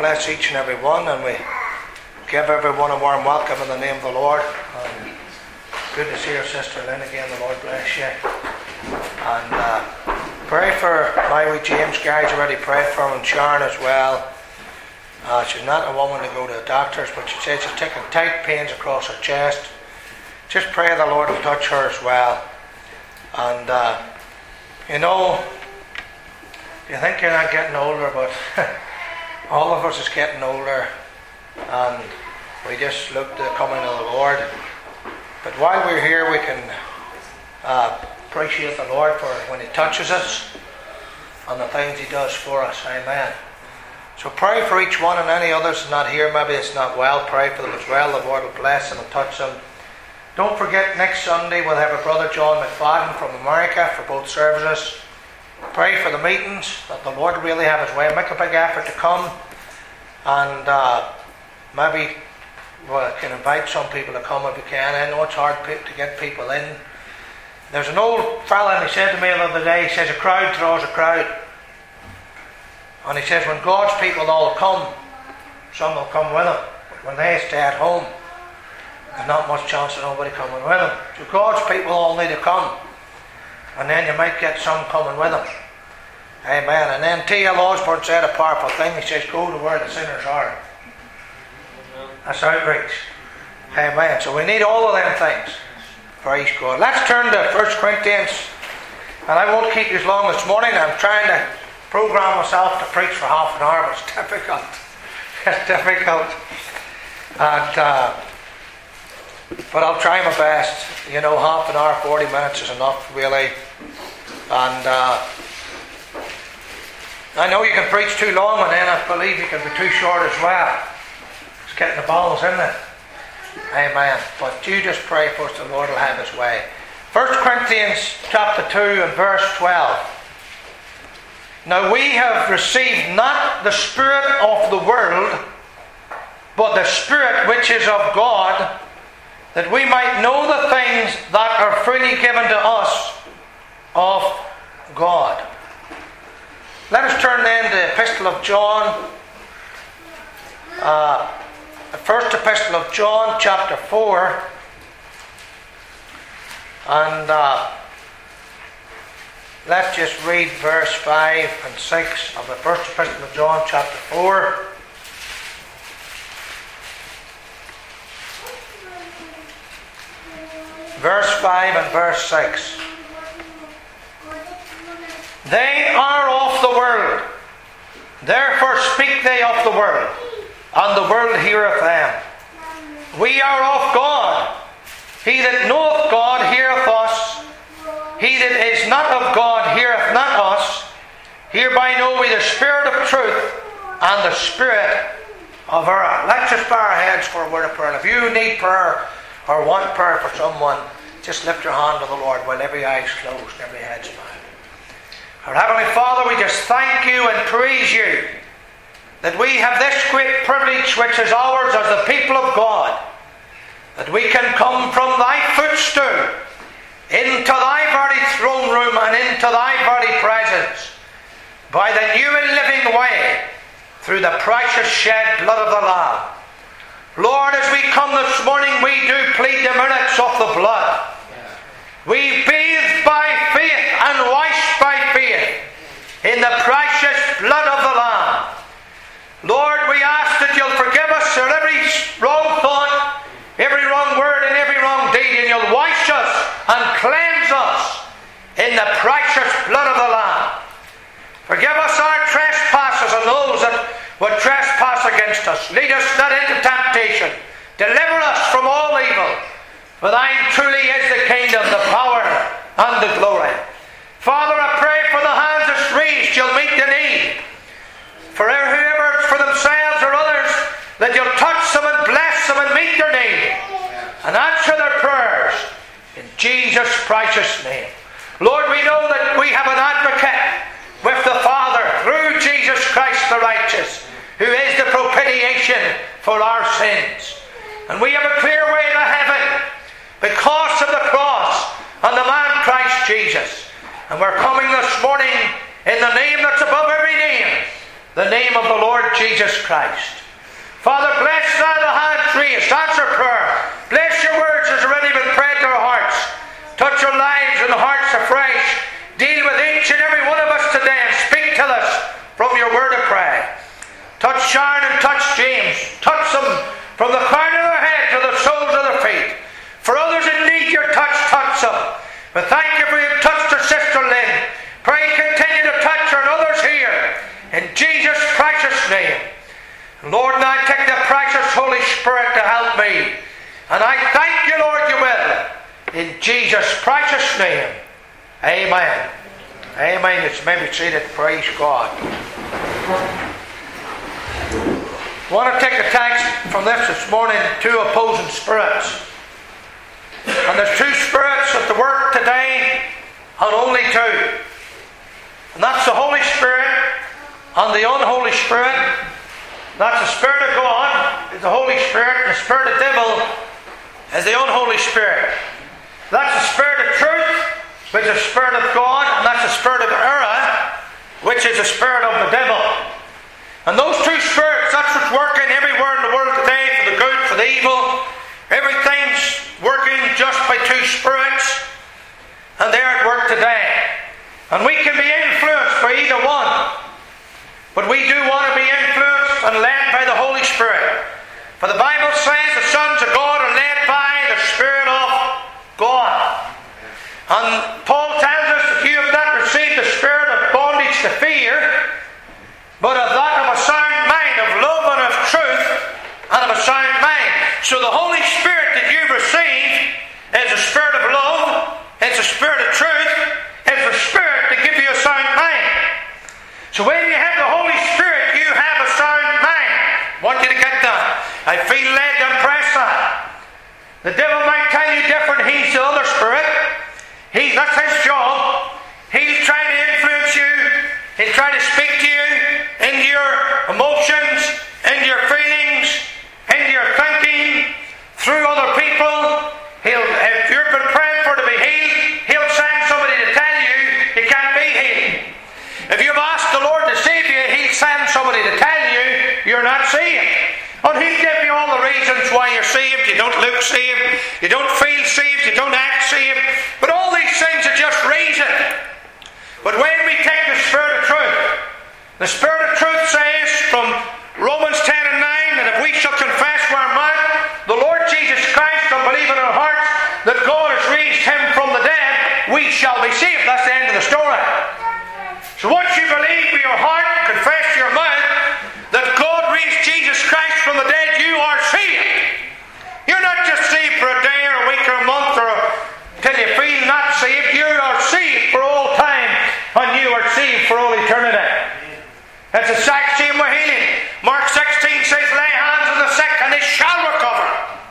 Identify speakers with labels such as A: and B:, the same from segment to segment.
A: bless each and every one, and we give everyone a warm welcome in the name of the Lord. Good to see your sister Lynn again. The Lord bless you. And pray for my wee James. Gary's already prayed for him, and Sharon as well. She's not a woman to go to the doctors, but she says she's taking tight pains across her chest. Just pray the Lord will touch her as well. And you think you're not getting older, but all of us is getting older, and we just look to the coming of the Lord. But while we're here, we can appreciate the Lord for when He touches us and the things He does for us. Amen. So pray for each one, and any others not here, maybe it's not well, pray for them as well. The Lord will bless them and touch them. Don't forget, next Sunday we'll have a Brother John McFadden from America for both services. Pray for the meetings, that the Lord really have His way. Make a big effort to come, and maybe we can invite some people to come if we can. I know it's hard to get people in. There's an old fella, and he said to me the other day, he says, a crowd draws a crowd. And he says, when God's people all come, some will come with Him. But when they stay at home, there's not much chance of nobody coming with Him. So God's people all need to come. And then you might get some coming with Him. Amen. And then T.L. Osborne said a powerful thing. He says, go to where the sinners are. That's outreach. Amen. So we need all of them things. Praise God. Let's turn to 1 Corinthians. And I won't keep you as long this morning. I'm trying to program myself to preach for half an hour, but it's difficult. It's difficult. And but I'll try my best. Half an hour, 40 minutes is enough, really. And I know you can preach too long, and then I believe you can be too short as well. It's getting the balls in it. Amen. But you just pray for us, the Lord will have His way. 1 Corinthians chapter 2 and verse 12. Now we have received not the spirit of the world, but the Spirit which is of God, that we might know the things that are freely given to us of God. Let us turn then to the Epistle of John, the first Epistle of John, chapter 4, and let's just read verse 5 and 6 of the first Epistle of John, chapter 4. Verse 5 and verse 6. They are of the world, therefore speak they of the world, and the world heareth them. We are of God. He that knoweth God heareth us. He that is not of God heareth not us. Hereby know we the Spirit of truth and the Spirit of error. Let's just bow our heads for a word of prayer. And if you need prayer or want prayer for someone, just lift your hand to the Lord while every eye is closed and every head's bowed. Our Heavenly Father, we just thank You and praise You that we have this great privilege which is ours as the people of God, that we can come from Thy footstool into Thy very throne room and into Thy very presence by the new and living way through the precious shed blood of the Lamb. Lord, as we come this morning, we do plead the merits of the blood. We bathe by faith and washed by faith in the precious blood of the Lamb. Lord, we ask that You'll forgive us for every wrong thought, every wrong word and every wrong deed, and You'll wash us and cleanse us in the precious blood of the Lamb. Forgive us our trespasses and those that would trespass against us. Lead us not into temptation. Deliver us from all evil. For Thine truly is the kingdom, the power, and the glory. Father, I pray for the hands that's raised, You'll meet the need. For whoever it's for themselves or others, that You'll touch them and bless them and meet their need. And answer their prayers. In Jesus' precious name. Lord, we know that we have an advocate with the Father through Jesus Christ the righteous, who is the propitiation for our sins. And we have a clear way to heaven because of the cross and the man Christ Jesus. And we're coming this morning in the name that's above every name, the name of the Lord Jesus Christ. Father, bless now the hands raised. Answer prayer. Bless your words as already been prayed to our hearts. Touch our lives and hearts afresh. Deal with each and every one of us today and speak to us from your word of prayer. Touch Sharon and touch James. Touch them from the crown of their head to the soles of their feet. For others in need your touch, touch them. But thank you for your touch to Sister Lynn. Pray continue to touch her and others here. In Jesus' precious name. Lord, now take the precious Holy Spirit to help me. And I thank you, Lord, you will. In Jesus' precious name. Amen. Amen. It's maybe seated. Praise God. I want to take a text from this morning, two opposing spirits. And there's two spirits at the work today, and only two. And that's the Holy Spirit and the unholy spirit. That's the Spirit of God, is the Holy Spirit, and the Spirit of the devil is the unholy spirit. That's the Spirit of truth, which is the Spirit of God, and that's the Spirit of error, which is the Spirit of the devil. And those two spirits, that's what's working everywhere in the world today, for the good, for the evil. Everything's working just by two spirits, and they're at work today. And we can be influenced by either one, but we do want to be influenced and led by the Holy Spirit. For the Bible says the sons of God are led by the Spirit of God. And Paul tells us that you have not received the spirit of bondage to fear, but of that of a sound mind, of love and of truth, and of a sound mind. So the Holy Spirit that you've received is the Spirit of love, it's the Spirit of truth, it's the Spirit to give you a sound mind. So when you have the Holy Spirit, you have a sound mind. I want you to get that. I feel led to impress that. The devil might tell you different. He's the other spirit. That's his job. He's trying to influence you. He's trying to speak to you in your emotions, in your feelings, in your thinking, through other people. If you've been praying for to be healed, he'll send somebody to tell you you can't be healed. If you've asked the Lord to save you, he'll send somebody to tell you you're not saved. And he'll give you all the reasons why you're saved. You don't look saved, you don't feel saved, you don't act saved. But all these things are just reason. But when we take the Spirit of truth, the Spirit of truth says from Romans 10 and 9 that if we shall confess with our mouth the Lord Jesus Christ and believe in our hearts that God has raised him from the dead, we shall be saved. That's the end of the story. So once you believe with your heart, confess with your mouth that God raised Jesus Christ from the dead, you are saved. You're not just saved for a day or a week or a month or till you feel not saved. You are saved for all time, and you are saved for all eternity. It's the exact same with healing. Mark 16 says, lay hands on the sick and they shall recover.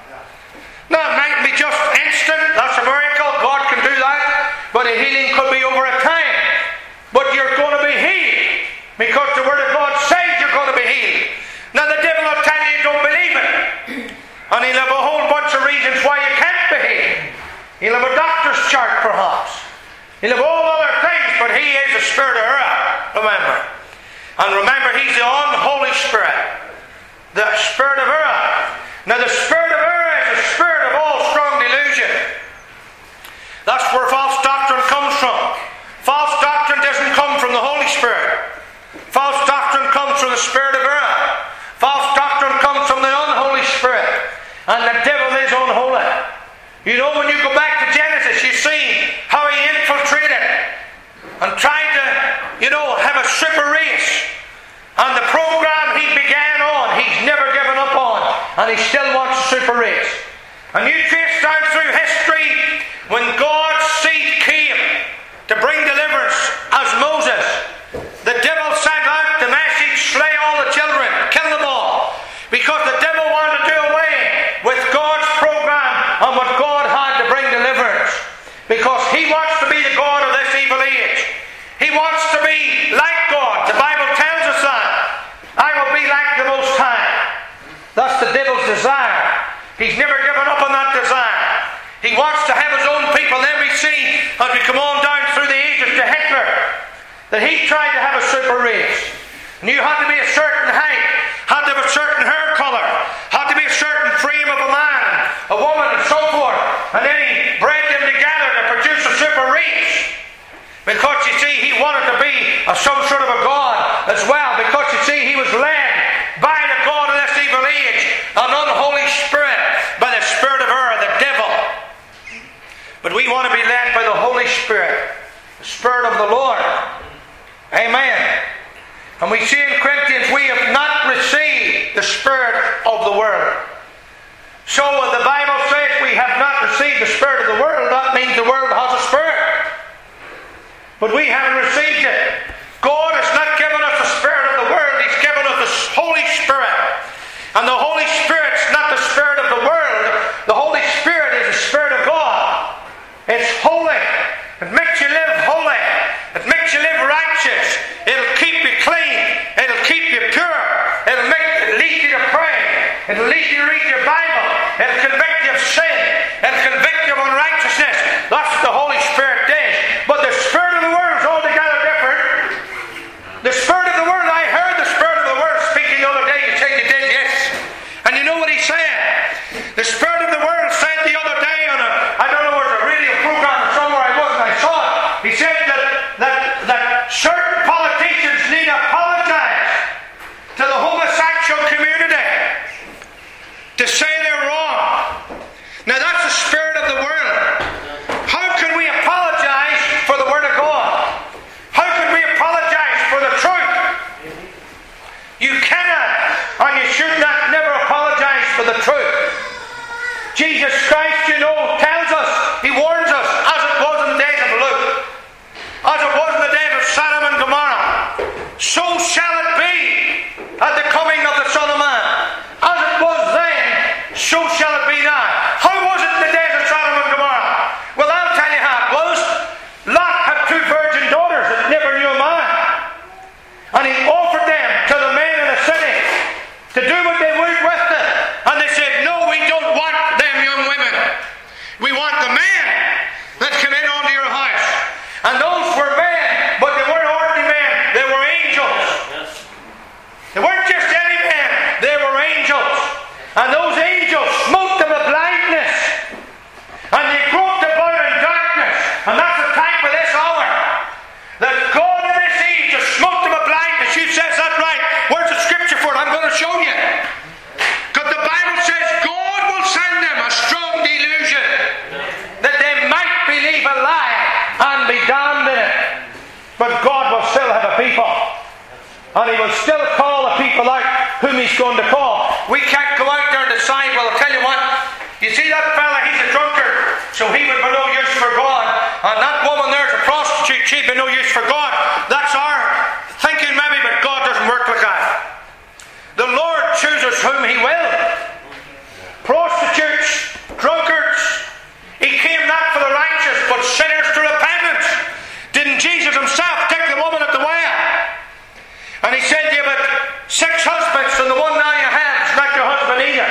A: Now it might be just instant, that's a miracle, God can do that, but a healing could be over a time. But you're going to be healed, because the Word of God says you're going to be healed. Now the devil will tell you you don't believe it, and he'll have a whole bunch of reasons why you can't be healed. He'll have a doctor's chart perhaps. He'll have all other things, but he is the Spirit of error, remember. And remember, he's the unholy spirit, the spirit of error. Now the spirit of error is the spirit of all strong delusion. That's where false doctrine comes from. False doctrine doesn't come from the Holy Spirit. False doctrine comes from the spirit of error. False doctrine comes from the unholy spirit. And the devil is unholy. You know, when you go back to Genesis, you see how he infiltrated and tried to, have a super race. And the program he began on, he's never given up on. And he still wants a super race. And you trace down through history when God's seed came to bring deliverance as Moses. The devil sent out the message, slay all the children, kill them all. Because the devil wanted to do away with God's program and what God had to bring deliverance. Because he wants to be the God of this evil age. He wants to be like God. The Bible tells us that. I will be like the Most High. That's the devil's desire. He's never given up on that desire. He wants to have his own people. Then we see, as we come on down through the ages to Hitler, that he tried to have a super race. And you had to be a certain height, had to have a certain hair colour, had to be a certain frame of a man, a woman, and so forth. And then he bred them together to produce a super race. Because you see, he wanted to be some sort of a god as well. Because you see, he was led by the god of this evil age, an unholy spirit, by the spirit of error, the devil. But we want to be led by the Holy Spirit, the Spirit of the Lord. Amen. And we see in Corinthians, we have not received the spirit of the world. So when the Bible says we have not received the spirit of the world, that means the world has a spirit. But we haven't received it. God has not given us the spirit of the world. He's given us the Holy Spirit. And the Holy Spirit's not the spirit of the world. The Holy Spirit is the Spirit of God. It's holy. It makes you live holy. It makes you live righteous. It'll keep you clean. It'll keep you pure. It'll lead you to pray. It'll lead you to read your Bible. It'll convict you of sin. It'll convict you of unrighteousness. That's what the Holy Spirit does. But the spirit of the world is altogether different. The spirit of the world, I heard the spirit of the world speaking the other day. You say you did, yes. And you know what he said? The spirit of the world said the other day on I don't know, it was a radio program or somewhere I was and I saw it. He said that certain politicians need to apologize to the homosexual community to say they're wrong. Now that's the spirit of the world. How can we apologize for the Word of God? How can we apologize for the truth? You cannot, and you should not never apologize for the truth. Jesus Christ, you know, tells us, He warns us, as it was in the days of Lot, as it was in the days of Sodom and Gomorrah, so shall it be at the coming of the Son of Man. As it was then, so shall it be now. How was it in the days of Sodom and Gomorrah? Well, I'll tell you how it was. Lot had 2 virgin daughters that never knew a man. And he offered them to the men in the city to do what they would with them. And they said, no, we don't want them young women. We want the men that come in onto your house. And those were men, but they weren't ordinary men. They were angels. They weren't just any men. They were angels. And those angels smote them with blindness. And they groped about in darkness. And that's the type of this hour. That God in this age has smote them with blindness. You says that right. Where's the scripture for it? I'm going to show you. Because the Bible says God will send them a strong delusion that they might believe a lie and be damned in it. But God will still have a people. And He will still call the people out whom He's going to call. We can't go out there and decide, well, I'll tell you what, you see that fella, he's a drunkard, so he would be no use for God. And that woman there's a prostitute, she'd be no use for God. That's our thinking maybe, but God doesn't work like that. The Lord chooses whom He will. Prostitutes, drunkards. He came not for the righteous, but sinners to repentance. Didn't Jesus Himself take the woman at the well? And He said to you, but 6 husbands, and the one now you have is not your husband either.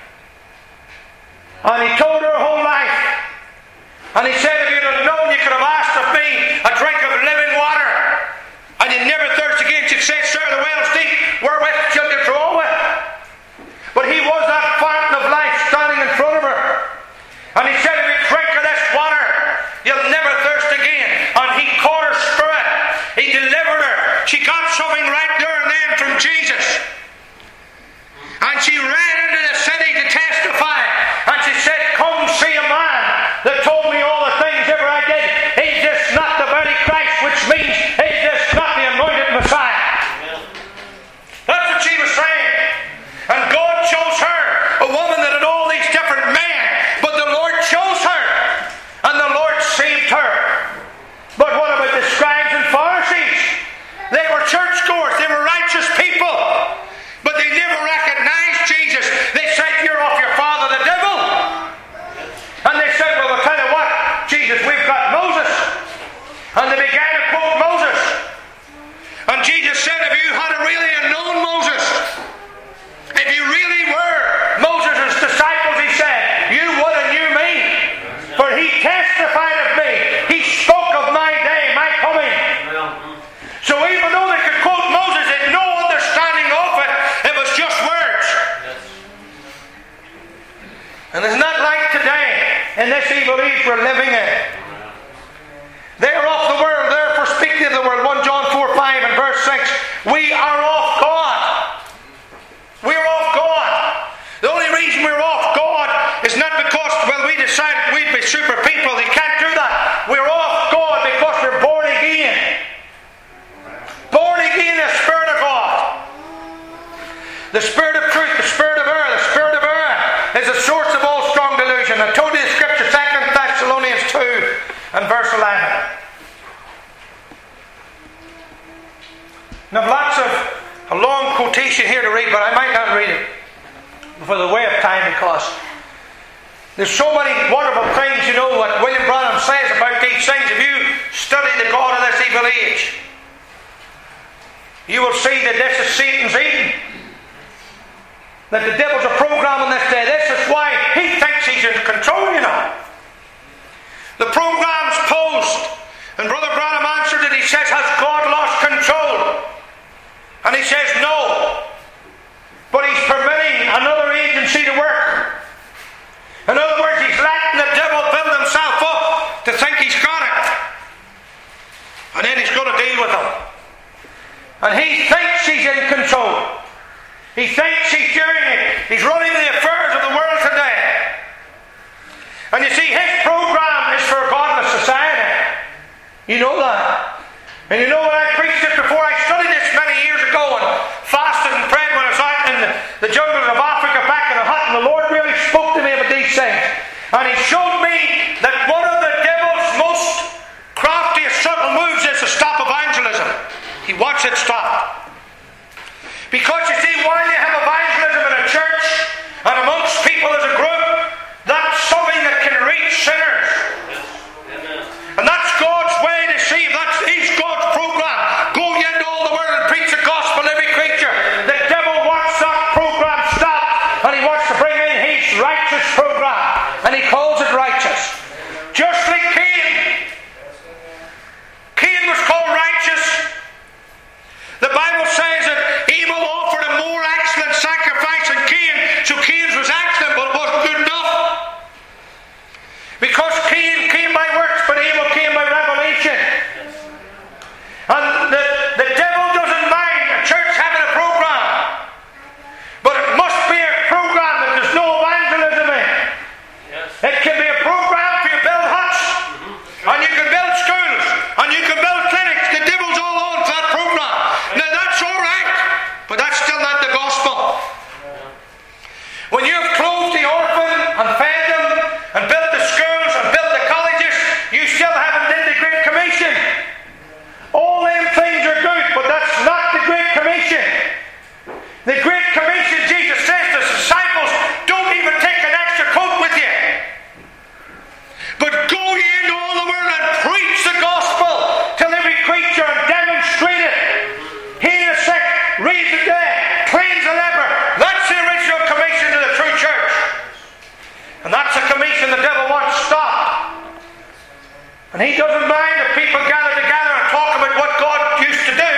A: And He told her whole life. And He said, if you'd have known, you could have asked of me a drink of living water, and you'd never thirst again. She'd say, sir, the well's deep, wherewith shall you draw with? But He was that fountain of life standing in front of her. And He said, if you drink of this water, you'll never thirst again. And He caught her spirit. He delivered her. She got something right there and then from Jesus. And she ran into the city to testify. And she said, come see a man that told me all the things ever I did. He's just not the very Christ, which means He's just not the anointed Messiah. That's what she was saying. And God chose her, a woman that had all these different men. But the Lord chose her. And the Lord saved her. But what about the scribes and Pharisees? They were churchgoers. They were righteous people. But they never recognized Jesus. They said, you're off your father, the devil. And they said, well, I'll tell you what, Jesus, we've got Moses. And they began to quote Moses. And Jesus said, if you had really known Moses, if you really were Moses' disciples, He said, you would have knew me. For he testified of me. He spoke of my day, my coming. So even though they could quote Moses, they know saints, we are of God. We're of God. The only reason we're of God is not because, well, we decided we'd be super people. You can't do that. We're of God because we're born again. Born again in the Spirit of God. The Spirit of truth, the Spirit of error, the Spirit of error is the source of all strong delusion. I told you the scripture, 2 Thessalonians 2 and verse 11. Now, I've lots of a long quotation here to read, but I might not read it for the way of time, because there's so many wonderful things, you know, what William Branham says about these things. If you study the God of this evil age, you will see that this is Satan's Eden. That the devil's a program on this day. This is why he thinks he's in control, you know. The program's posed, and Brother Branham answered it. He says, has God lost control? And he says, no. But he's permitting another agency to work. In other words, he's letting the devil build himself up to think he's got it. And then he's going to deal with him. And he thinks he's in control. He thinks he's doing it. He's running the affairs of the world today. And you see, his program is for a godless society. You know that. And you know when I preached this before, I studied this many years ago and fasted and prayed when I was out in the jungles of Africa back in the hut, and the Lord really spoke to me about these things. And He showed me that one of the devil's most craftiest subtle moves is to stop evangelism. He wants it stopped. Because you see, while you have evangelism in a church and amongst people as a group, that's something that can reach sinners. And that's God's way to see if He's God's program. Go ye into all the world and preach the gospel to every creature. The devil wants that program stopped, and he wants to bring in his righteous program, and he calls it righteous. Just like Cain. Cain was called righteous. The Bible says that Abel offered a more excellent sacrifice than Cain, so Cain's was excellent, but it wasn't good enough. Because Cain came by works, but Abel came by revelation. And the devil doesn't mind a church having a program, but it must be a program that there's no evangelism in. Yes. It can be a program for you build huts, and you can build schools, and you can build clinics. The devil's all on for that program. Now that's all right, but that's still not the gospel. When you've clothed the orphan and fed them and built the schools and built the colleges, you still haven't done the Great Commission. All them things are good, but that's not the Great Commission. The Great Commission, Jesus says to the disciples, don't even take an extra coat with you, but go ye into all the world and preach the gospel till every creature and demonstrate it. Heal the sick, raise the dead, cleanse the leper. That's the original commission to the true church. And that's the commission the devil wants stopped. And he doesn't mind if people gather together and talk about what God used to do.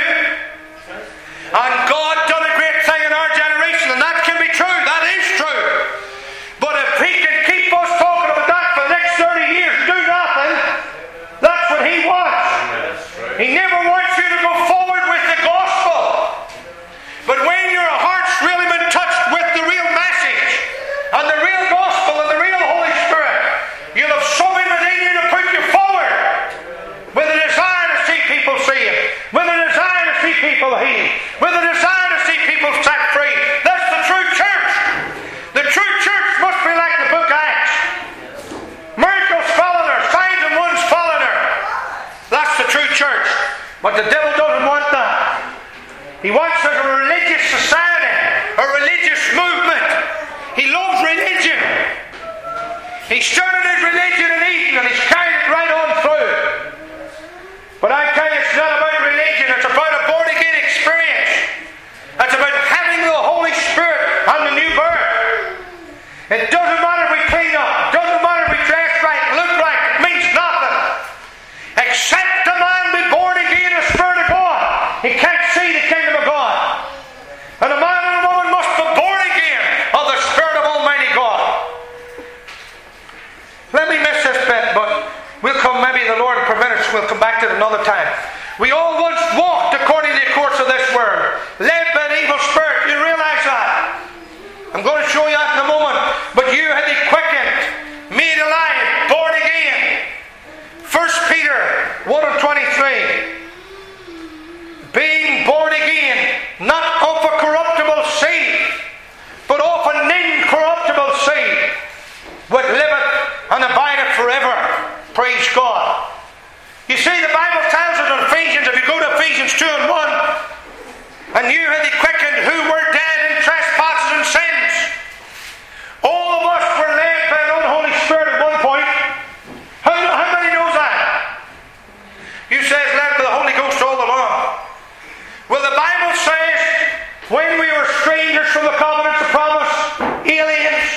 A: And God done a great thing in our generation, and that can be true. That is true. But if He can keep us talking about that for the next 30 years and do nothing, that's what He wants. He never wants you to go forward with the gospel. But when your heart's really been touched with the real message and the real gospel and the real Holy Spirit, you'll have something within you to put you forward with a desire to see people saved, with a desire to see people healed, with a desire to see people set free. That's the true church. The true church must be like the book of Acts. Miracles following her, signs and wonders following her. That's the true church. But the devil doesn't want that. He wants a religious society, a religious movement. He loves religion. He started his religion in Eden, and he's carried it right on through. But I tell you, it's not about religion. It's about a born-again experience. It's about having the Holy Spirit and the new birth. It doesn't matter if we clean up. It doesn't matter if we dress right, look right. It means nothing. Except a man be born again in the Spirit of God, he can't see the kingdom of God. And a man and a woman must be born again of the Spirit of Almighty God. Let me miss this bit, but we'll come, maybe the Lord will permit us, we'll come back to it another time. We all once walked according to the course of this 1 and 23. Being born again, not of a corruptible seed, but of an incorruptible seed, which liveth and abideth forever. Praise God. You see, the Bible tells us in Ephesians, if you go to Ephesians 2 and 1, and you hath he quickened who were dead in trespasses and sins. All of us were led by an unholy spirit at one point. How many knows that? You says led by the Holy Ghost all along. Well, the Bible says, when we were strangers from the covenants of promise, aliens,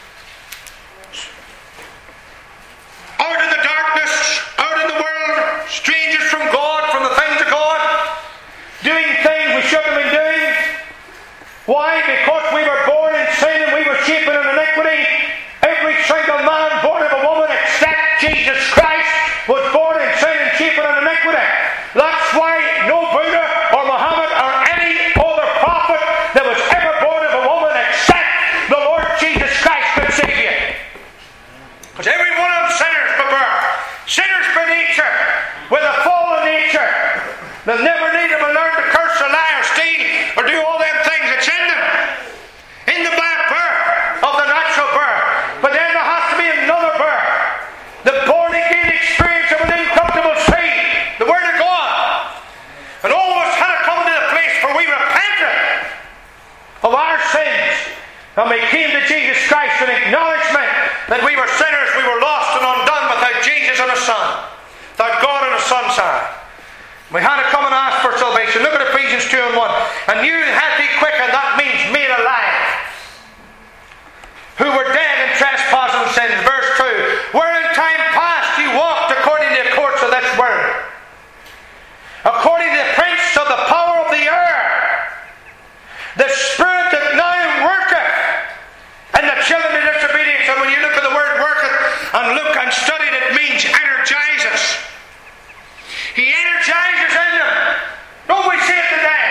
A: out in the darkness, out in the world, strangers from God, from the things of God, doing things we shouldn't have been doing. Why? Because we were born in sin and we were shapen in iniquity. Every single man born of a woman except Jesus Christ was born in sin and shapen in iniquity. That's why no Buddha or Muhammad or any other prophet that was ever born of a woman except the Lord Jesus Christ could save you. Because every one of them sinners by birth, sinners by nature, with a fallen nature. They'll never need them to learn to curse or lie or steal or do all them things that's in them. In the black birth of the natural birth. But then there has to be another birth. The born again experience of an incorruptible seed. The Word of God. And all of us had to come to the place where we repented of our sins. And we came to Jesus Christ in acknowledgement that we were sinners, we were lost and undone without Jesus and a Son. Without God and a Son's side. We had to come and ask for salvation. Look at Ephesians 2 and 1. And you hath he quickened, that means made alive. Who were dead in trespasses and sins. Verse 2. Where in time past you walked according to the course of this world. According to the prince of the power of the air. The spirit that now worketh in the children of disobedience. And when you look at the word worketh and look and study it, it means energizes. He energizes in them. Don't we see it today?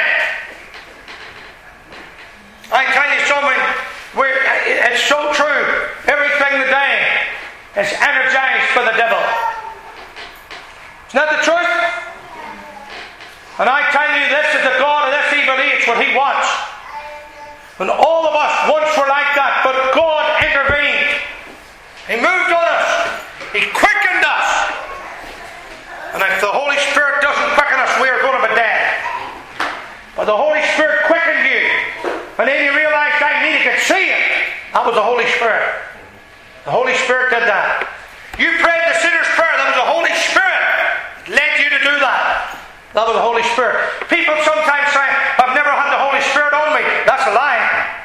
A: I tell you something, it's so true. Everything today is energized by the devil. Isn't that the truth? And I tell you, this is the God of this evil age, what he wants. And all of us once were like that, but God intervened. He moved on us. He quickened us. And if the Holy Spirit doesn't quicken us, we are going to be dead. But the Holy Spirit quickened you. And then you realized I needed to see it. That was the Holy Spirit. The Holy Spirit did that. You prayed the sinner's prayer. That was the Holy Spirit led you to do that. That was the Holy Spirit. People sometimes say, I've never had the Holy Spirit on me. That's a lie.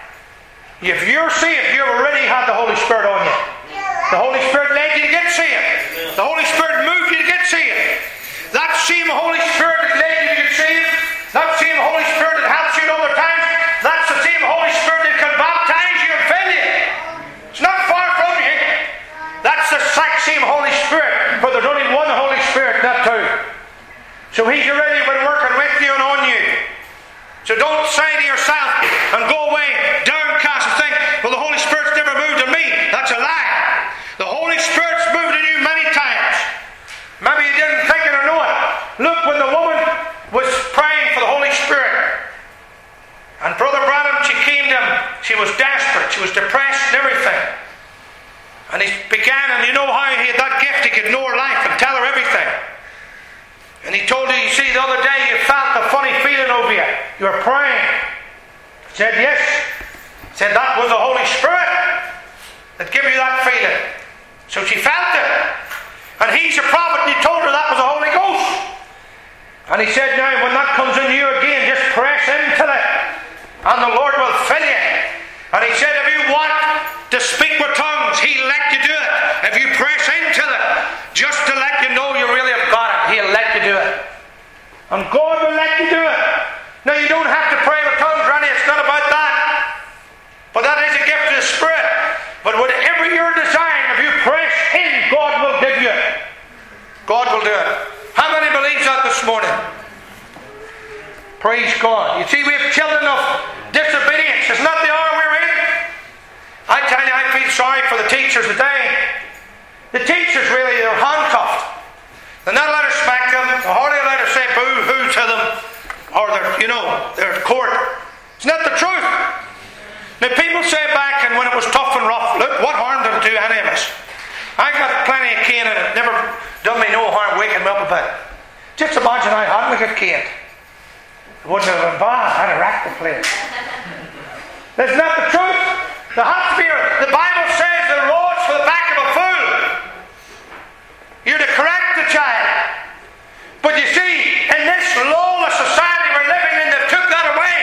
A: If you're saved, you've already had the Holy Spirit on you. The Holy Spirit led you to get saved. The Holy Spirit moved you to get saved. That same Holy Spirit that led you to get saved, that same Holy Spirit that helps you in other times, that's the same Holy Spirit that can baptize you and fill you. It's not far from you. That's the exact same Holy Spirit, but there's only one Holy Spirit, not two. So He's already been working with you and on you. So don't say to yourself and go away downcast and think, well, the Holy Spirit's never moved in me. That's a lie. The Holy Spirit's moved in you many times. Maybe you didn't think it or know it. Look, when the woman was praying for the Holy Spirit, and Brother Branham, she came to him, she was desperate, she was depressed and everything. And he began, and you know how he had that gift, he could know her life and tell her everything. And he told her, you see, the other day you felt a funny feeling over you. You were praying. She said, yes. He said, that was the Holy Spirit that gave you that feeling. So she felt it. And he's a prophet, and he told her that was the Holy Ghost. And he said, now, when that comes into you again, just press into it, and the Lord will fill you. And he said, if you want to speak with tongues, He'll let you do it. If you press into it, just to let you know you really have got it, He'll let you do it. And God will let you do it. Now, you don't have to pray with tongues, Randy, it's not about that. But that is a gift of the Spirit. But whatever your desire, if you press in, God will give you it. God will do it. How many believes that this morning? Praise God. You see, we have children of disobedience. Isn't that the hour we're in? I tell you, I feel sorry for the teachers today. The teachers really, they're handcuffed. They're not allowed to smack them. They're hardly allowed to say boo-hoo to them. Or they're court. It's not the truth. Now people say back and when it was tough and rough, look, what harm did it do any of us? I got plenty of cane and it never done me no harm waking me up a bit. Just imagine I hadn't got cane. It wouldn't have been bad. I'd have racked the place. That's not the truth. There has to be the Bible says the rod's for the back of a fool. You're to correct the child. But you see, in this lawless society we're living in, they've took that away.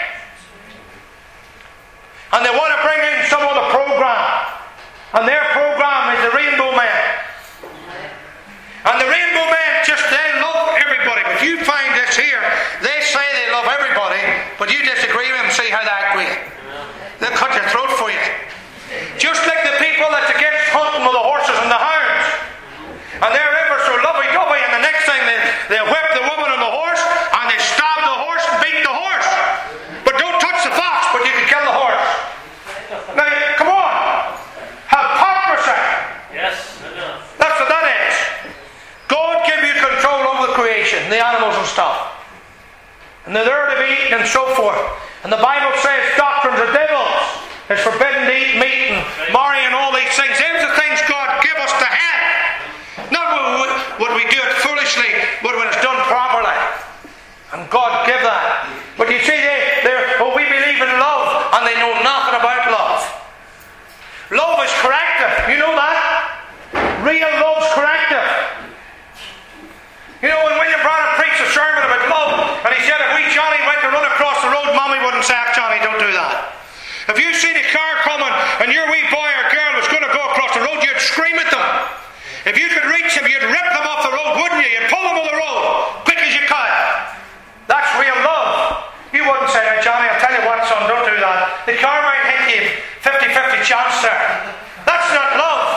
A: And they want to bring in some other program. And their program is the Rainbow Man. And the Rainbow Man they love everybody. But you find this here, they say they love everybody, but you disagree with them, see how they agree. They'll cut your throat for you. Just like the people that's against hunting with the horses and the hounds. And they're ever so lovey-dovey, and the next thing they whip the woman on the horse, and they stab the horse and beat the horse. But don't touch the fox, but you can kill the horse. Now, come on. Hypocrisy.
B: Yes, enough.
A: That's what that is. God give you control over the creation, the animals and stuff. And they're there to be eaten and so forth. And the Bible says doctrines of devils. It's forbidden to eat meat and marry and all these things. These are the things God give us to have. Not would we do it foolishly, but when it's done properly. And God give that. But you see, we believe in love, and they know nothing about love. Love is corrective. You know that? Real love's corrective. You know, when William Branham preached a sermon about love, and he said if Johnny went to run across the road, Mommy wouldn't say, Johnny, don't do that. If you seen a car coming, and your wee boy or girl was going to go across the road, you'd scream at them. If you could reach them, you'd rip them off the road, wouldn't you? You'd pull them off the road, quick as you could. That's real love. You wouldn't say, now, Johnny, I'll tell you what, son, don't do that. The car might hit you 50-50 chance there. That's not love.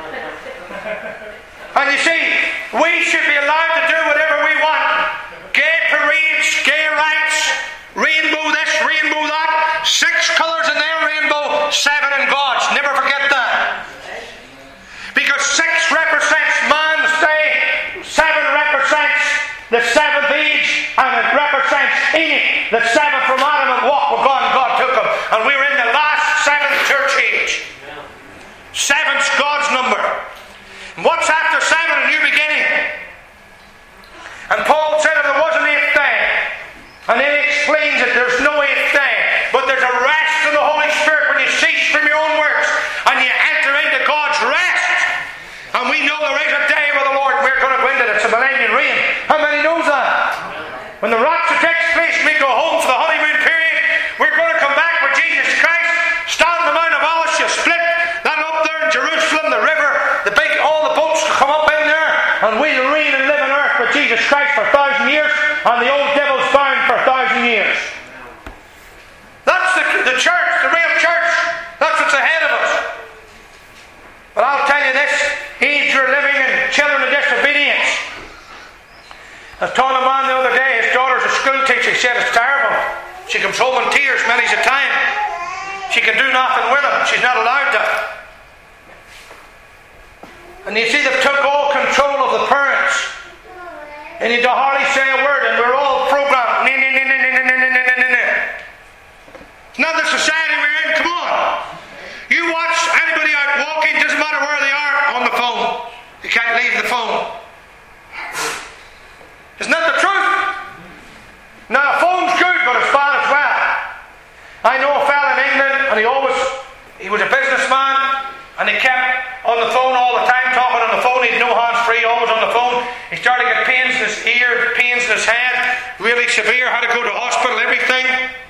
A: And you see, we should be allowed to do whatever we want. Gay parades, gay rights, rainbow this, rainbow that. 6 colours in their rainbow, 7 in God's. Never forget that. Because 6 represents man's day, 7 represents the 7th age, and it represents Enoch, the 7th from Adam, and walked with God, and God took him. And we're in the last 7th church age. 7's God's number. And what's after 7? A new beginning. And Paul said if there was an 8th day, and then he explains it, there's no 8th day, but there's a rest in the Holy Spirit when you cease from your own works, and you enter into God's rest. And we know there is a day with the Lord, we're going to go into it. It's a millennial reign. How many knows that? When the rapture takes place, we go home for the honeymoon period, we're going to come back with Jesus Christ, stand on the Mount of Olives, you split that up there in Jerusalem, the river, all the boats come up in there, and we'll reign and live on earth with Jesus Christ for 1,000 years, and the old devil's bound for 1,000 years. That's the church, the real church. That's what's ahead of us. But I'll tell you this, age we're living in, children of disobedience. I was telling a man the other day, his daughter's a school teacher, he said it's terrible. She comes home in tears many's a time. She can do nothing with him. She's not allowed to. And you see, they've took all control of the parents. And you don't hardly say a word, and we're all programmed. It's not the society we're in, come on. You watch anybody out walking, doesn't matter where they are, on the phone. You can't leave the phone. Isn't that the truth? Now, the phone's good, but it's bad as well. I know a fella in England, and he was a businessman, and he kept on the phone all the time, talking on the phone. He had no hands-free, always on the phone. He started to get pains in his ear, pains in his head, really severe, had to go to the hospital, everything.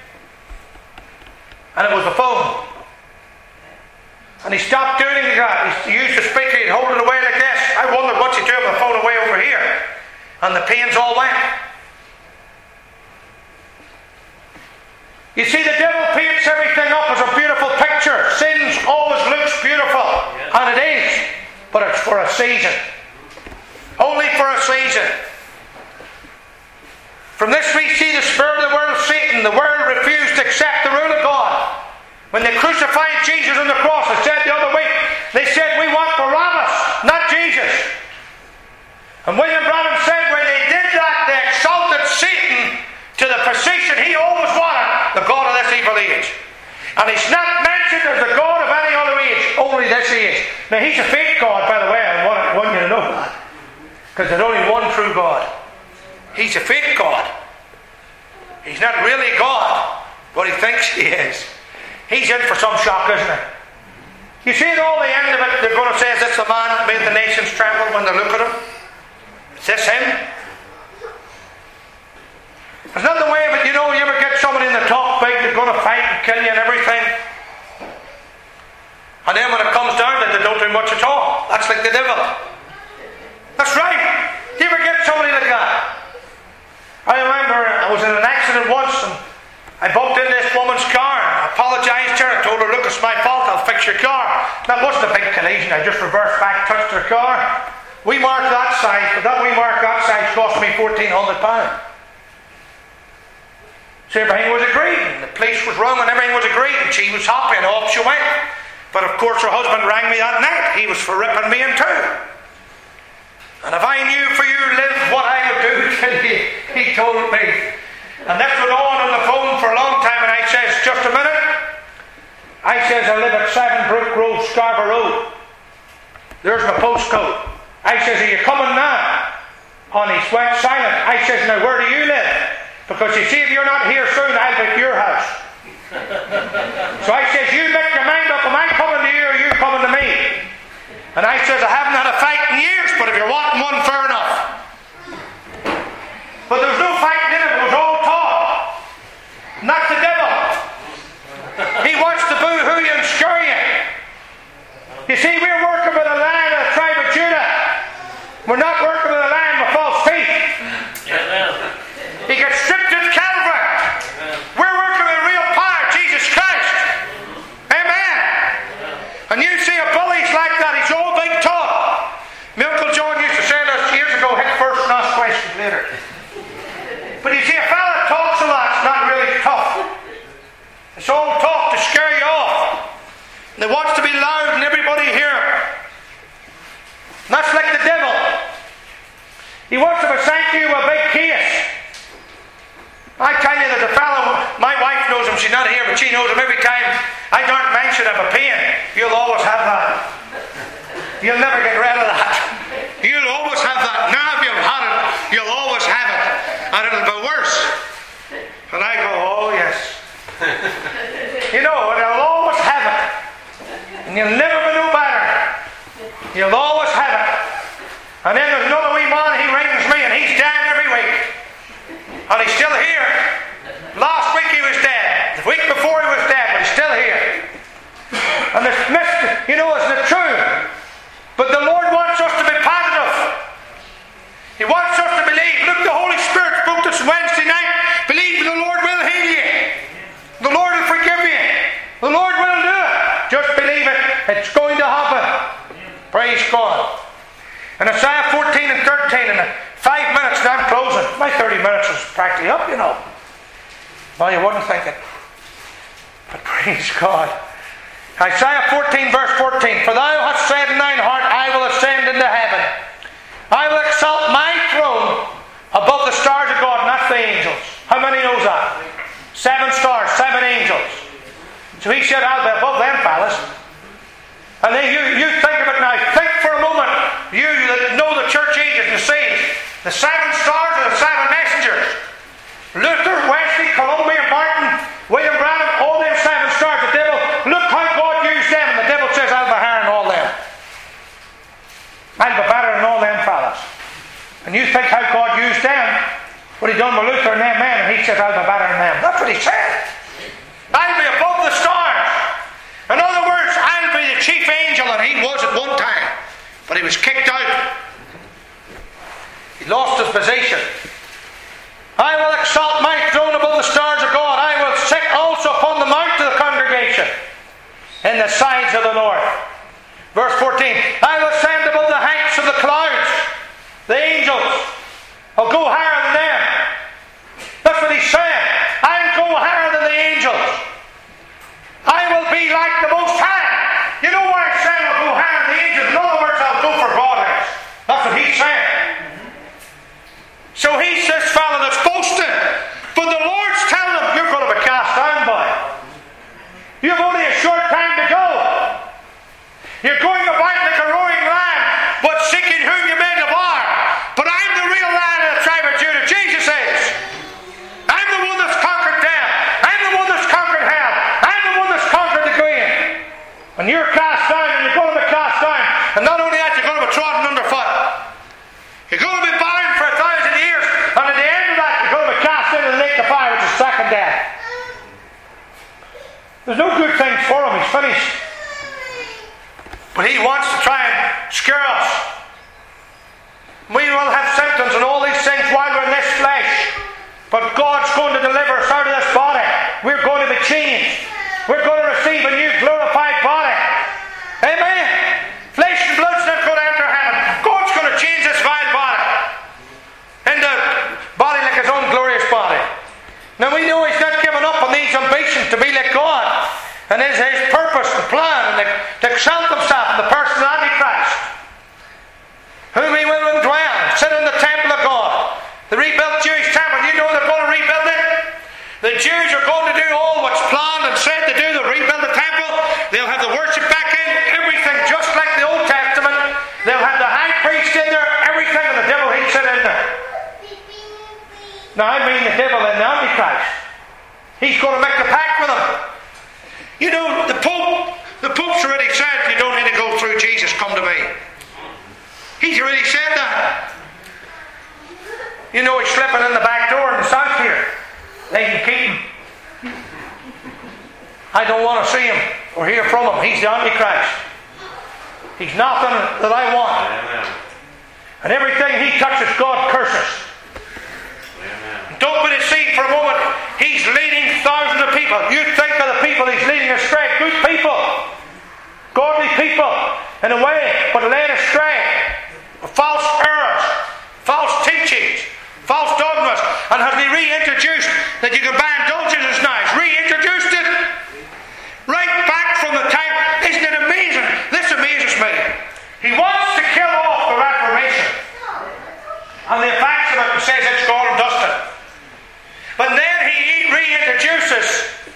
A: And it was the phone. And he stopped doing that. He used the speaker, he'd hold it away like this. I wondered what you do with the phone away over here. And the pains all went. You see, the devil paints everything up as a beautiful picture. Sin always looks beautiful. And it is. But it's for a season. Only for a season. From this we see the spirit of the world, Satan. The world refused to accept the rule of God. When they crucified Jesus on the cross, I said the other week, they said, we want Barabbas, not Jesus. And William Branham said when they did that, they exalted Satan to the position he always wanted, the God of this evil age. And he's not mentioned as the God of any other age, only this age. Now he's a fake God, by the way, I want you to know that. Because there's only one true God. He's a fake God. He's not really God, but he thinks he is. He's in for some shock, isn't he? You see at all the end of it, they're going to say, is this the man that made the nations tremble when they look at him? Is this him? There's nothing way of it, you know, you ever get somebody in the top big that's going to fight and kill you and everything. And then when it comes down to it, they don't do much at all. That's like the devil. That's right. Do you ever get somebody like that? I remember I was in an accident once and I bumped into this woman's car. I apologised to her. I told her, look, it's my fault. I'll fix your car. That wasn't a big collision. I just reversed back, touched her car. We marked that size, but that we marked that size cost me £1,400. So everything was agreed. And the police was wrong and everything was agreed. And she was happy and off she went. But of course her husband rang me that night. He was for ripping me in two. And if I knew for you live what I would do till he told me. And this went on the phone for a long time, and I says, just a minute. I says, I live at 7 Brook Road, Scarborough Road. There's my postcode. I says, are you coming now? And he went silent. I says, now where do you live? Because you see, if you're not here soon, I'll be at your house. So I says, you make your mind up, am I coming to you or you coming to me? And I says, I haven't had a fight in years, but if you're wanting one, fair enough. But there was no fighting in it, it was all talk. Not the devil. He wants to boo-hoo you and scare you. You see, we're working with a lion of the tribe of Judah. We're not working with a lion with false teeth. He got stripped at Calvary. We're working with real power, Jesus Christ. Amen. And you see a bully's like that, he's all big talk. My Uncle John used to say this years ago, hit first and ask questions later. But you see, a fella talks a lot, it's not really tough. It's all talk to scare you off. And he wants to be loud and everybody hear him. And that's like the devil. He wants to present you a big case. I tell you, there's a fellow, my wife knows him, she's not here, but she knows him every time I don't mention of a pain. You'll always have that. You'll never get rid of that. You'll always have that. Now if you've had it, you'll always have it. And it'll be worse. And I go, oh yes. You know, and you'll always have it. And you'll never be no better. You'll always have it. And then there's another wee man, he rings me and he's down every week. And he's still here. Last week he was dead. The week before he was dead, but he's still here. And this, you know, isn't it true? But the Lord wants us to be positive. He wants us to believe. Look, the Holy Spirit spoke this Wednesday night. Believe the Lord will heal you. The Lord will forgive you. The Lord will do it. Just believe it. It's going to happen. Praise God. And Isaiah 14 and 13 and 5 minutes and I'm closing. My 30 minutes is practically up, you know. Well, you wouldn't think it. But praise God. Isaiah 14 verse 14. For thou hast said in thine heart, I will ascend into heaven. I will exalt my throne above the stars of God, not the angels. How many knows that? 7 stars, 7 angels. So he said, I'll be above them, fellas. And then you think of it now. Think for a moment. You that know the church ages and the saints. The 7 stars are the 7 messengers. Luther, Wesley, Columbia, Martin, William Branham, all them 7 stars. The devil, look how God used them. And the devil says, I'll be higher than all them. I'll be better than all them fellas. And you think how God used them. What he done with Luther and them men. And he said, I'll be better than them. That's what he said. I'll be above the stars. In other words, I'll be the chief angel. And he was at one time. But he was kicked out. He lost his position. I will exalt my throne above the stars of God. I will sit also upon the mount of the congregation in the sides of the north. Verse 14. I will ascend above the heights of the clouds. The angels will go higher than them. That's what he's saying. I'll go higher than the angels. I will be like the Most High. You know why he's saying I'll go higher than the angels? In other words, I'll go for God. That's what he's saying. But the Lord's telling them, you're going to be cast down, boy. You have only a short time to go. You're going about like a roaring lion, but seeking whom you may devour. But I'm the real Lion of the tribe of Judah, Jesus says. I'm the one that's conquered death. I'm the one that's conquered hell. I'm the one that's conquered the grave. And you're cast down, and you're going to be cast down. And not only that, you're going to be trodden underfoot. You're going to be bound for 1,000 years. And at the end of that, you're going to be cast into the lake of fire, which is second death. There's no good things for him. He's finished. But he wants to try and scare us. We will have symptoms and all these things while we're in this flesh. But God's going to deliver us out of this body. We're going to be changed. We're going to receive a new glorified body. Amen. Flesh and blood's not going to enter heaven. God's going to change this vile body into a body like his own glorious body. Now we know he's not given up on these ambitions to be like God. And his purpose and plan, and to exalt himself in the person of Antichrist, whom he will indwell, sit in the temple of God. The rebuilt Jewish temple, you know they're going to rebuild it. The Jews are going to do all what's planned and said to do. They'll rebuild the temple. They'll have the worship back in, everything just like the Old Testament. They'll have the high priest in there, everything, and the devil he'd sit in there. Now I mean the devil and the Antichrist. He's going to make the pact with them. You know, the Pope's already said you don't need to go through Jesus, come to me. He's already said that. You know he's slipping in the back door in the south here. They can keep him. I don't want to see him or hear from him. He's the Antichrist. He's nothing that I want. Amen. And everything he touches, God curses. Amen. Don't be deceived for a moment. He's leading thousands of people. You think of the people he's leading astray. Good people. Godly people. In a way, but led astray. False errors. False teachings. False dogmas. And has he reintroduced that you can buy indulgences now? He's reintroduced it. Right back from the time. Isn't it amazing? This amazes me. He wants to kill off the Reformation. And the effects of it says it's gone and dusted. But then he reintroduces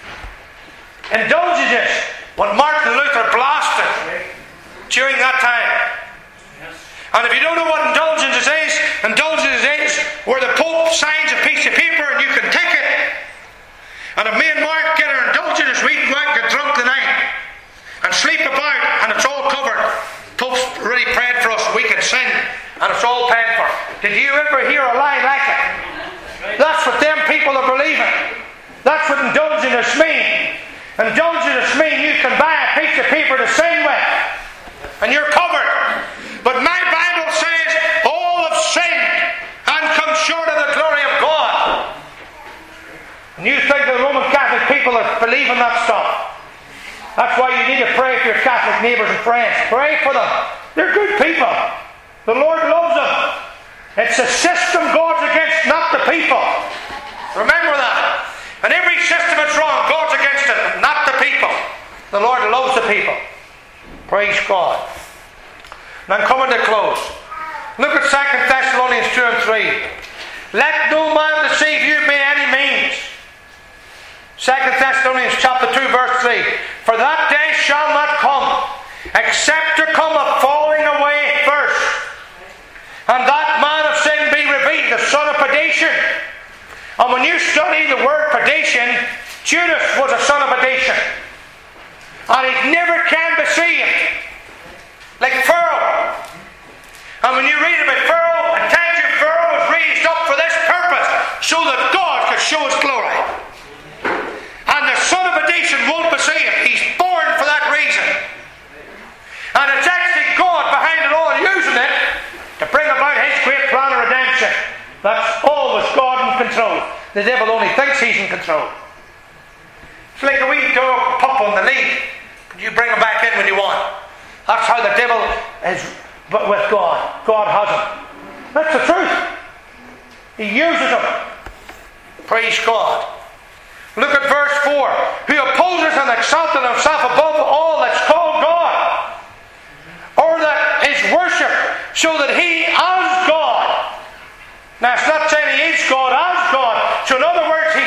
A: indulgences when Martin Luther blasted during that time. And if you don't know what indulgences is where the Pope signs a piece of paper and you can take it. And if me and Mark get our indulgences, we can go out and get drunk tonight and sleep about, and it's all covered. Pope's really prayed for us, we can sin, and it's all paid for. Did you ever hear a lie like it? That's what them people are believing. That's what indulgences mean. Indulgences mean you can buy a piece of paper to sin with, and you're covered. But my Bible says all have sinned and come short of the glory of God. And you think the Roman Catholic people are believing that stuff. That's why you need to pray for your Catholic neighbours and friends. Pray for them. They're good people. The Lord loves them. It's the system God's against, not the people. Remember that. And every system that's wrong, God's against it, not the people. The Lord loves the people. Praise God. And I'm coming to close. Look at 2 Thessalonians 2 and 3. Let no man deceive you by any means. 2 Thessalonians chapter 2 verse 3. For that day shall not come, except there come a falling away first, and that man of sin be revealed, the son of perdition. And when you study the word perdition, Judas was a son of perdition. And he never can be saved. Like Pharaoh. And when you read about Pharaoh, and tells you Pharaoh was raised up for this purpose, so that God could show his glory. And the son of perdition won't be saved. He's born for that reason. And it's actually God behind it all, using it to bring about his great plan of redemption. That's always God in control. The devil only thinks he's in control. It's like a wee dog pup on the lead. You bring him back in when you want. That's how the devil is with God. God has him. That's the truth. He uses him. Praise God. Look at verse 4. Who opposes and exalted himself above all that's called God, or that is worshipped, so that he as God. Now it's not saying he is God as God. So in other words,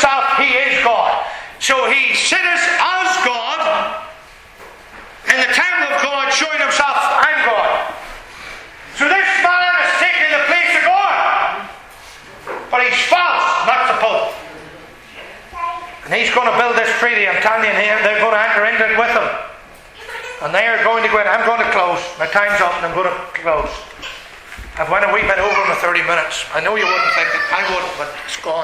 A: himself he is God. So he sitteth as God in the temple of God, showing himself, I'm God. So this man is taking the place of God. But he's false, not the Pope. And he's going to build this treaty. I'm telling you, they're going to enter into it with him. And they are going to go in. I'm going to close. My time's up and I'm going to close. I've went a wee bit over my 30 minutes. I know you wouldn't think it. I wouldn't, but it's gone.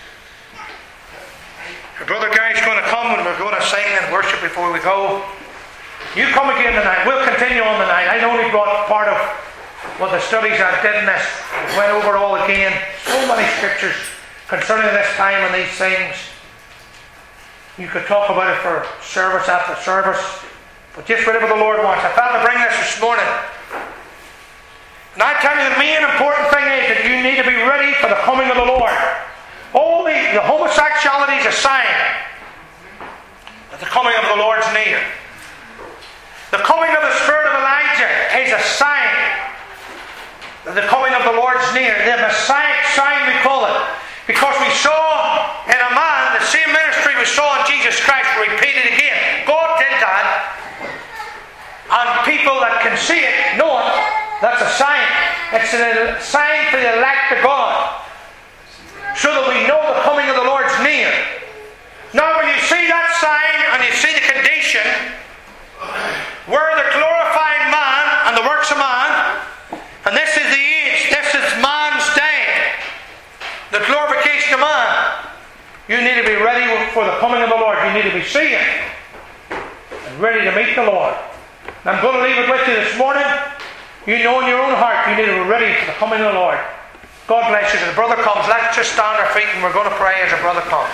A: Your brother Gary's going to come and we're going to sing and worship before we go. You come again tonight. We'll continue on tonight. I only brought part of what the studies I did in this. Went over it all again. So many scriptures concerning this time and these things. You could talk about it for service after service. But just whatever the Lord wants. I felt to bring this morning. And I tell you, the main important thing is that you need to be ready for the coming of the Lord. Only the homosexuality is a sign that the coming of the Lord's near. The coming of the spirit of Elijah is a sign that the coming of the Lord's near. The Messiah sign, we call it. Because we saw in a man the same ministry we saw in Jesus Christ repeated again. God did that. And people that can see it, know it, that's a sign. It's a sign for the elect of God. So that we know the coming of the Lord's near. Now when you see that sign and you see the condition where the glorifying man and the works of man, and this is the age, this is man's day, the glorification of man, you need to be ready for the coming of the Lord. You need to be seeing and ready to meet the Lord. And I'm going to leave it with you this morning. You know in your own heart you need to be ready for the coming of the Lord. God bless you. As the brother comes, let's just stand on our feet and we're going to pray as the brother comes.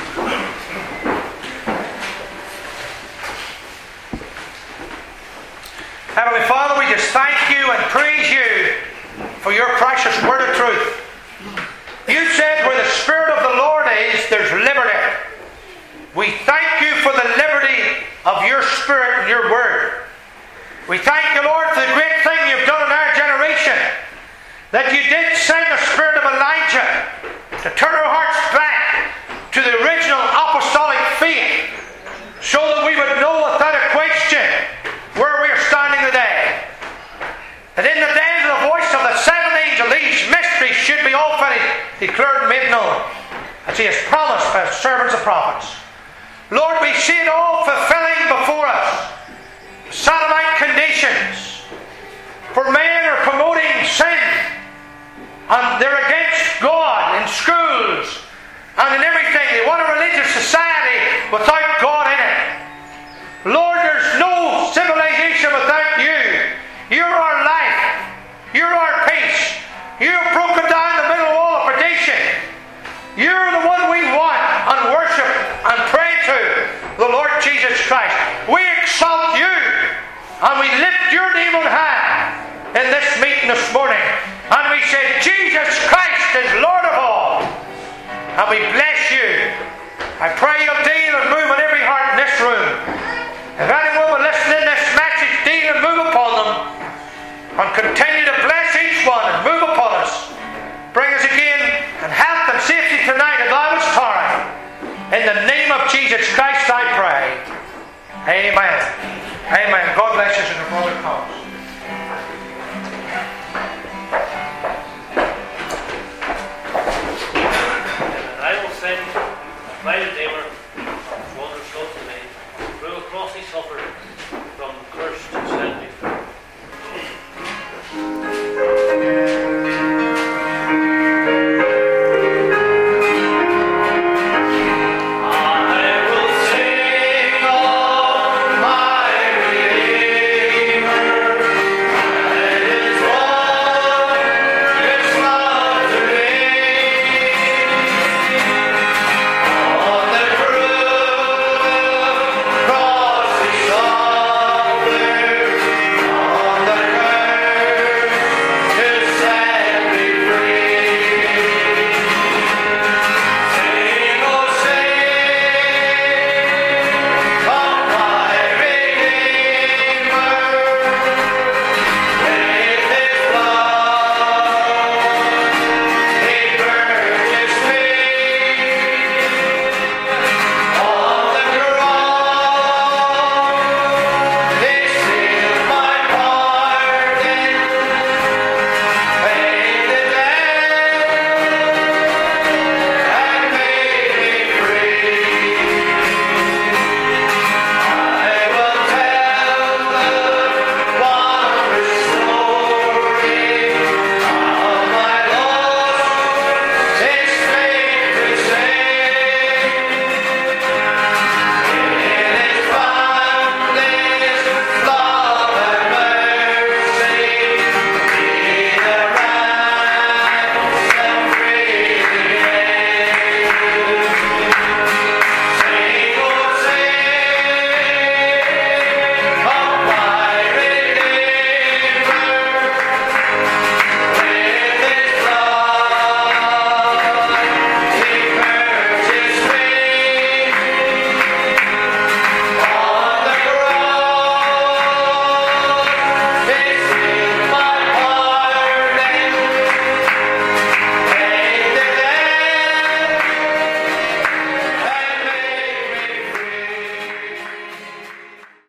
A: Heavenly Father, we just thank you and praise you for your precious word of truth. You said where the Spirit of the Lord is, there's liberty. We thank you for the liberty of your Spirit and your word. We thank you, Lord, for the great thing you've done in our generation. That you did send the Spirit of Elijah to turn our hearts back to the original apostolic faith, so that we would know without a question where we are standing today. That in the days of the voice of the seven angels, these mysteries should be all finished, declared and made known, as he has promised by his servants and prophets. Lord, we see it all fulfilling before us. Sodomite conditions. For men are promoting sin, and they're against God in schools and in everything. They want a religious society without God in it. Lord, there's no civilization without you. You're our life. You're our peace. You've broken down the middle wall of perdition. You're the one we want and worship and pray to, the Lord Jesus Christ. We exalt you and we lift your name on high in this meeting this morning. And we say, Jesus Christ is Lord of all. And we bless you. I pray you'll deal and move on every heart in this room. If anyone will listen in this message, deal and move upon them. And continue to bless each one and move upon us. Bring us again and health and safety tonight if thou wouldst tarry. In the name of Jesus Christ I pray. Amen. Amen. God bless us in the brother comes.
B: I will sing my Redeemer, wonders close to me, through a cross he suffered.